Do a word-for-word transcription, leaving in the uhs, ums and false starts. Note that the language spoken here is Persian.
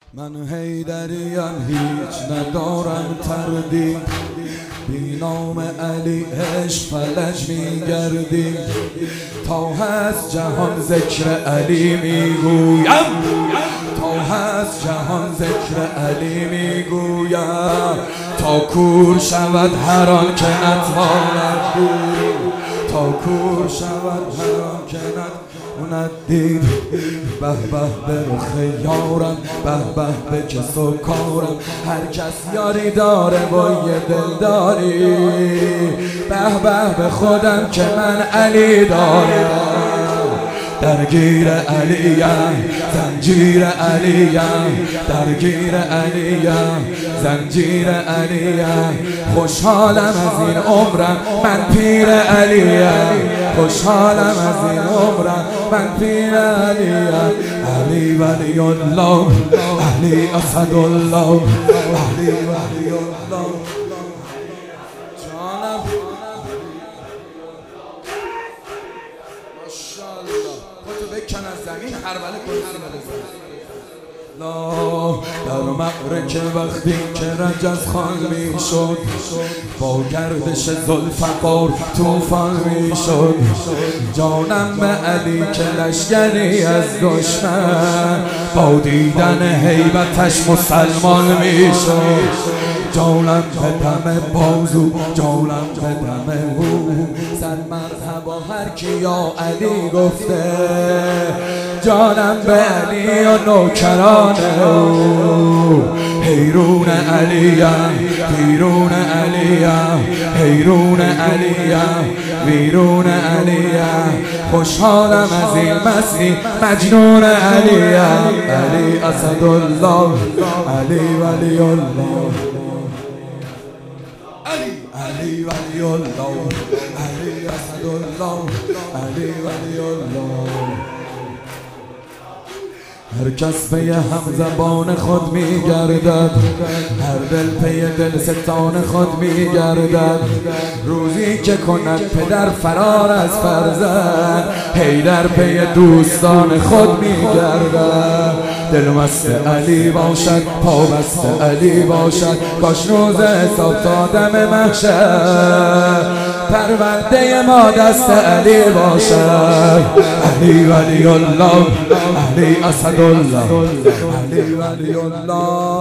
من حیدریم هیچ ندارم تردید، بی نام علی عشق فلج میگردی، تا هست جهان ذکر علی میگویم، تا هست جهان ذکر علی میگویم، تا کور شود هر آن که نتواند بود، تا کور شود هر آن که نتواند دید. به به به رخ یارم، به به به کس و کارم، هر کس یاری داره با یه دلداری. به به به خودم که من علی دارم، درگیر علیم زنجیر علیم، درگیر علیم زنجیر علیم. خوشحالم از این عمرم من پیر علیم، خوشحالم از این عمرم من پیر علیم. علی ولی الله، علی اسد الله، علی ولی الله. جانم ماشاءالله خودتو بکن از زمین، هر بله کنی بزن. لا در معرکه وقتی که رجز خان می شد، با گردش ذوالفقار توفان می شد. جانم به علی که لشکری از دشمن، با دیدن هیبتش مسلمان می شد. جانم به دم بازو، جانم به دم او، سر مرحبا هر کی یا علی گفته. جانم به علی و نوکران او، حیرون علیم بیرون علیم، حیرون علیم بیرون علیم. خوشحالم از این مسیح مجنون علیم. علی اسد الله، علی ولی الله، علی ولی الله، علی اسد الله، علی ولی الله. هر کس پی هم زبان خود می گردد، هر دل پی دل ستان خود می گردد. روزی که کند پدر فرار از فرزند، حیدر پی دوستان خود می گردد. دل مست علی باشد، پا بست علی باشد، کاش روز حساب تا دم محشر پرونده ما دست علی باشد. علی ولی الله، علی اسد الله، علی ولی الله.